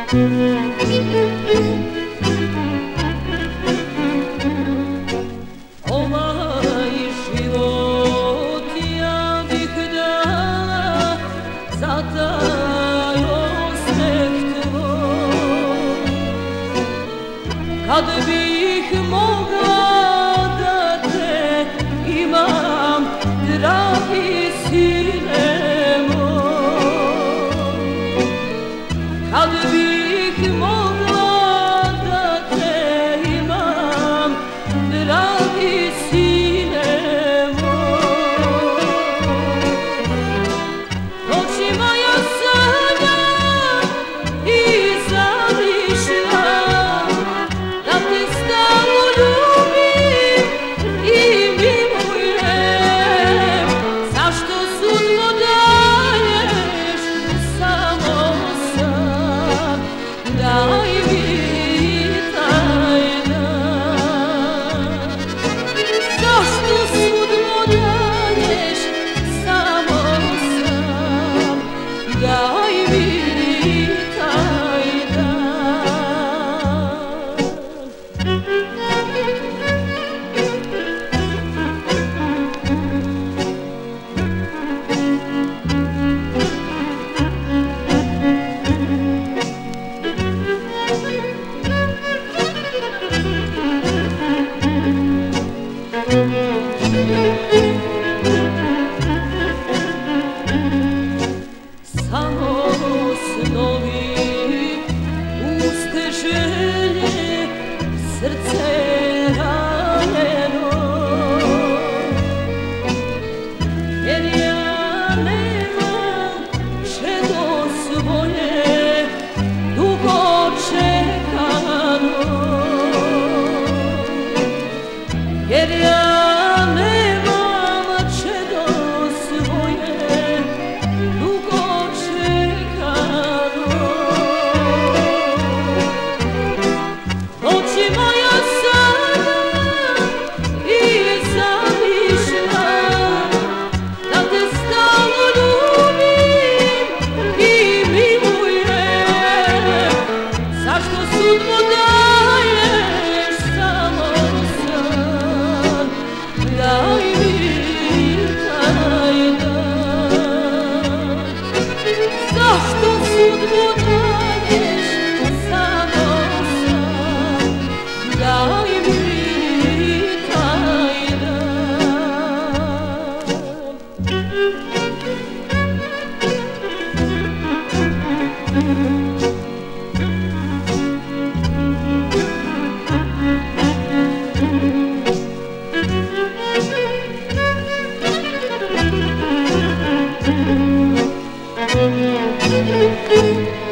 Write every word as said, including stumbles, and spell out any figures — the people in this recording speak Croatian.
Ovaj život ja bih dala za taj osmeh tvoj. Kad bih mogla da te imam, dragi sine moj, kad bih mogla da te imam, dragi sine moj. Noćima ja sanjam i zamišljam da te stalno ljubim i milujem. Zašto sudbo daješ samo sam, daj mi taj dan. Zašto sudbo daješ samo sam, daj mi taj dan. Samo snovi, puste želje, srce ranjeno, jer ja nemam čedo svoje dugo čekano, jer ja nemam čedo svoje dugo čekano. Noćima ja sanjam i zamišljam da te stalno ljubim i milujem. Zašto sudbo daješ samo sam, daj mi taj dan. Zašto sudbo daješ samo sam, daj mi taj dan. Thank you.